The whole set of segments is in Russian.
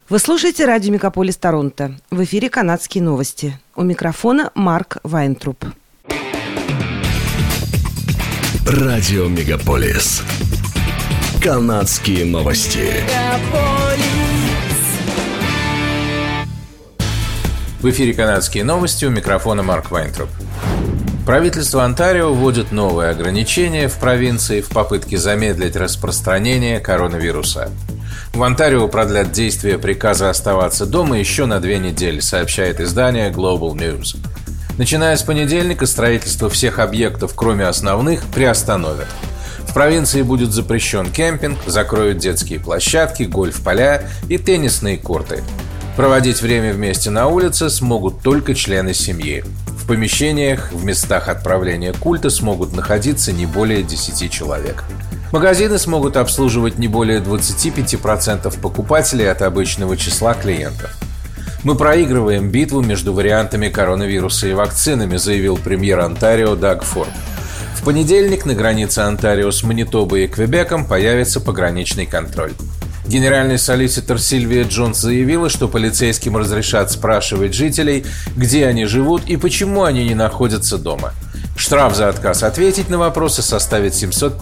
Вы слушаете радио Мегаполис Торонто. В эфире канадские новости. У микрофона Марк Вайнтруп. Радио Мегаполис. Канадские новости. В эфире канадские новости. У микрофона Марк Вайнтруп. Правительство Онтарио вводит новые ограничения в провинции в попытке замедлить распространение коронавируса. В Онтарио продлят действие приказа оставаться дома еще на 2 недели, сообщает издание Global News. Начиная с понедельника, строительство всех объектов, кроме основных, приостановят. В провинции будет запрещен кемпинг, закроют детские площадки, гольф-поля и теннисные корты. Проводить время вместе на улице смогут только члены семьи. В помещениях, в местах отправления культа смогут находиться не более 10 человек. Магазины смогут обслуживать не более 25% покупателей от обычного числа клиентов. «Мы проигрываем битву между вариантами коронавируса и вакцинами», заявил премьер Онтарио Даг Форд. В понедельник на границе Онтарио с Манитобой и Квебеком появится пограничный контроль. Генеральный солиситор Сильвия Джонс заявила, что полицейским разрешат спрашивать жителей, где они живут и почему они не находятся дома. Штраф за отказ ответить на вопросы составит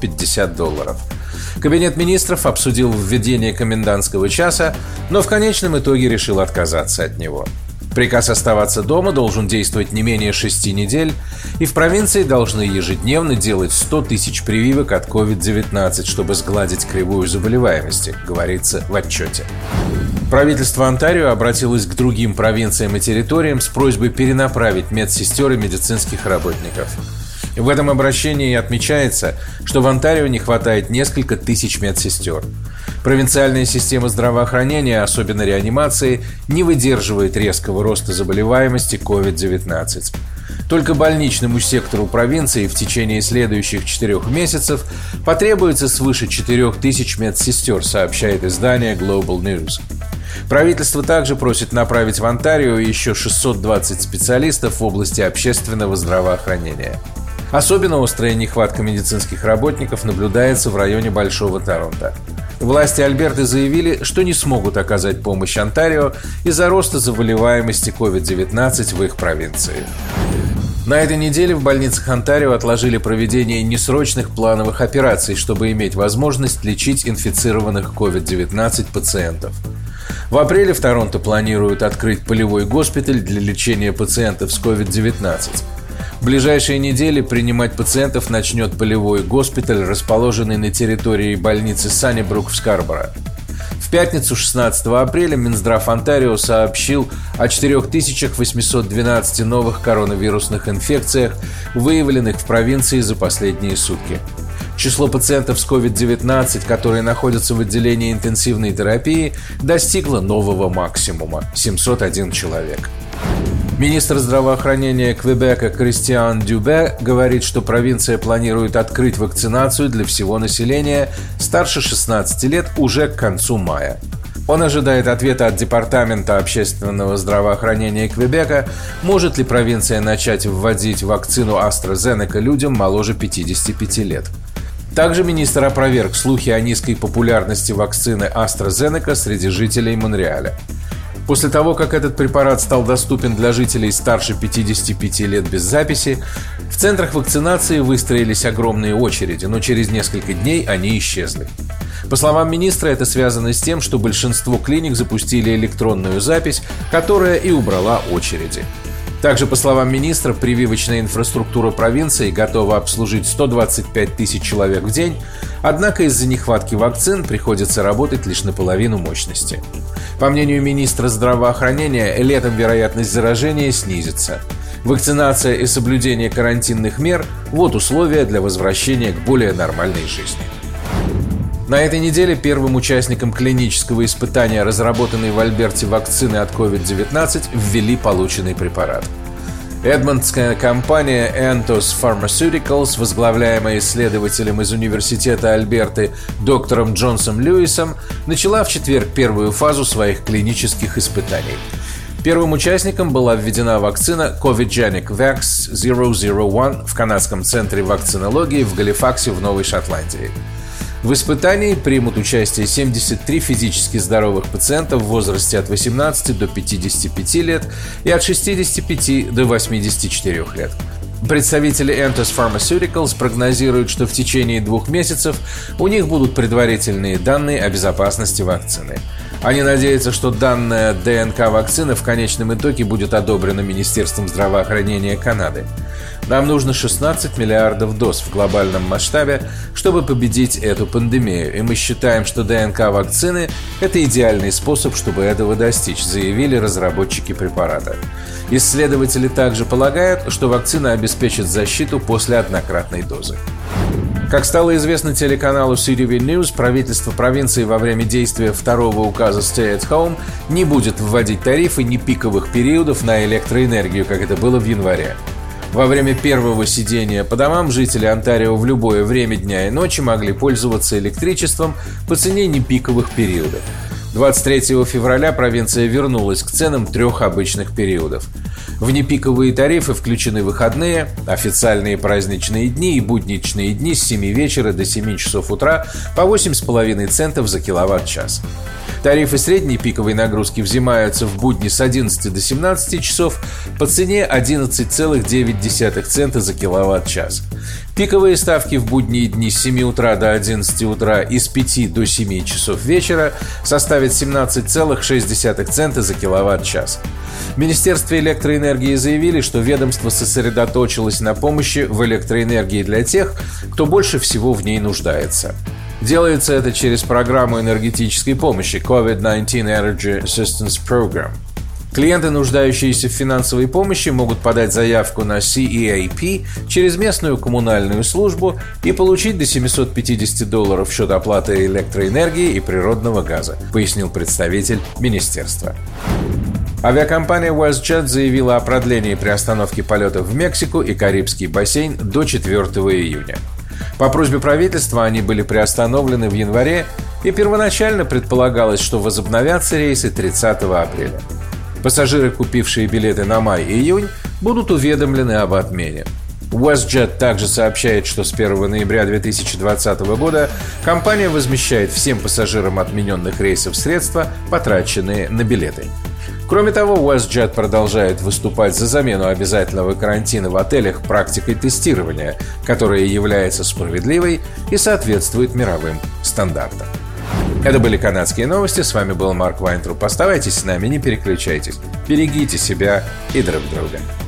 $750. Кабинет министров обсудил введение комендантского часа, но в конечном итоге решил отказаться от него. Приказ оставаться дома должен действовать не менее 6 недель, и в провинции должны ежедневно делать 100 тысяч прививок от COVID-19, чтобы сгладить кривую заболеваемости, говорится в отчете. Правительство Онтарио обратилось к другим провинциям и территориям с просьбой перенаправить медсестер и медицинских работников. В этом обращении отмечается, что в Онтарио не хватает несколько тысяч медсестер. Провинциальная система здравоохранения, особенно реанимации, не выдерживает резкого роста заболеваемости COVID-19. Только больничному сектору провинции в течение следующих 4 месяцев потребуется свыше 4000 медсестер, сообщает издание Global News. Правительство также просит направить в Онтарио еще 620 специалистов в области общественного здравоохранения. Особенно острая нехватка медицинских работников наблюдается в районе Большого Торонто. Власти Альберты заявили, что не смогут оказать помощь Онтарио из-за роста заболеваемости COVID-19 в их провинции. На этой неделе в больницах Онтарио отложили проведение несрочных плановых операций, чтобы иметь возможность лечить инфицированных COVID-19 пациентов. В апреле в Торонто планируют открыть полевой госпиталь для лечения пациентов с COVID-19. В ближайшие недели принимать пациентов начнет полевой госпиталь, расположенный на территории больницы Саннибрук в Скарборо. В пятницу 16 апреля Минздрав Онтарио сообщил о 4812 новых коронавирусных инфекциях, выявленных в провинции за последние сутки. Число пациентов с COVID-19, которые находятся в отделении интенсивной терапии, достигло нового максимума – 701 человек. Министр здравоохранения Квебека Кристиан Дюбе говорит, что провинция планирует открыть вакцинацию для всего населения старше 16 лет уже к концу мая. Он ожидает ответа от Департамента общественного здравоохранения Квебека, может ли провинция начать вводить вакцину AstraZeneca людям моложе 55 лет. Также министр опроверг слухи о низкой популярности вакцины AstraZeneca среди жителей Монреаля. После того, как этот препарат стал доступен для жителей старше 55 лет без записи, в центрах вакцинации выстроились огромные очереди, но через несколько дней они исчезли. По словам министра, это связано с тем, что большинство клиник запустили электронную запись, которая и убрала очереди. Также, по словам министра, прививочная инфраструктура провинции готова обслужить 125 тысяч человек в день, однако из-за нехватки вакцин приходится работать лишь наполовину мощности. По мнению министра здравоохранения, летом вероятность заражения снизится. Вакцинация и соблюдение карантинных мер – вот условия для возвращения к более нормальной жизни. На этой неделе первым участникам клинического испытания, разработанной в Альберте вакцины от COVID-19, ввели полученный препарат. Эдмонтская компания Entos Pharmaceuticals, возглавляемая исследователем из Университета Альберты доктором Джонсом Льюисом, начала в четверг первую фазу своих клинических испытаний. Первым участникам была введена вакцина Covidgenic Vax 001 в канадском центре вакцинологии в Галифаксе в Новой Шотландии. В испытании примут участие 73 физически здоровых пациента в возрасте от 18 до 55 лет и от 65 до 84 лет. Представители Entus Pharmaceuticals прогнозируют, что в течение 2 месяцев у них будут предварительные данные о безопасности вакцины. Они надеются, что данная ДНК-вакцина в конечном итоге будет одобрена Министерством здравоохранения Канады. Нам нужно 16 миллиардов доз в глобальном масштабе, чтобы победить эту пандемию, и мы считаем, что ДНК-вакцины – это идеальный способ, чтобы этого достичь, заявили разработчики препарата. Исследователи также полагают, что вакцина обеспечит защиту после однократной дозы. Как стало известно телеканалу CTV News, правительство провинции во время действия второго указа Stay at Home не будет вводить тарифы ни пиковых периодов на электроэнергию, как это было в январе. Во время первого сидения по домам жители Онтарио в любое время дня и ночи могли пользоваться электричеством по цене непиковых периодов. 23 февраля провинция вернулась к ценам 3 обычных периодов. В непиковые тарифы включены выходные, официальные праздничные дни и будничные дни с 7 вечера до 7 часов утра по 8,5 центов за киловатт-час. Тарифы средней пиковой нагрузки взимаются в будни с 11 до 17 часов по цене 11,9 цента за киловатт-час. Пиковые ставки в будние дни с 7 утра до 11 утра и с 5 до 7 часов вечера составят 17,6 цента за киловатт-час. В Министерстве электроэнергии заявили, что ведомство сосредоточилось на помощи в электроэнергии для тех, кто больше всего в ней нуждается. Делается это через программу энергетической помощи COVID-19 Energy Assistance Program. Клиенты, нуждающиеся в финансовой помощи, могут подать заявку на CEAP через местную коммунальную службу и получить до $750 в счет оплаты электроэнергии и природного газа, пояснил представитель министерства. Авиакомпания WestJet заявила о продлении приостановки полетов в Мексику и Карибский бассейн до 4 июня. По просьбе правительства они были приостановлены в январе, и первоначально предполагалось, что возобновятся рейсы 30 апреля. Пассажиры, купившие билеты на май и июнь, будут уведомлены об отмене. WestJet также сообщает, что с 1 ноября 2020 года компания возмещает всем пассажирам отмененных рейсов средства, потраченные на билеты. Кроме того, WestJet продолжает выступать за замену обязательного карантина в отелях практикой тестирования, которая является справедливой и соответствует мировым стандартам. Это были канадские новости. С вами был Марк Вайнтруп. Оставайтесь с нами, не переключайтесь. Берегите себя и друг друга.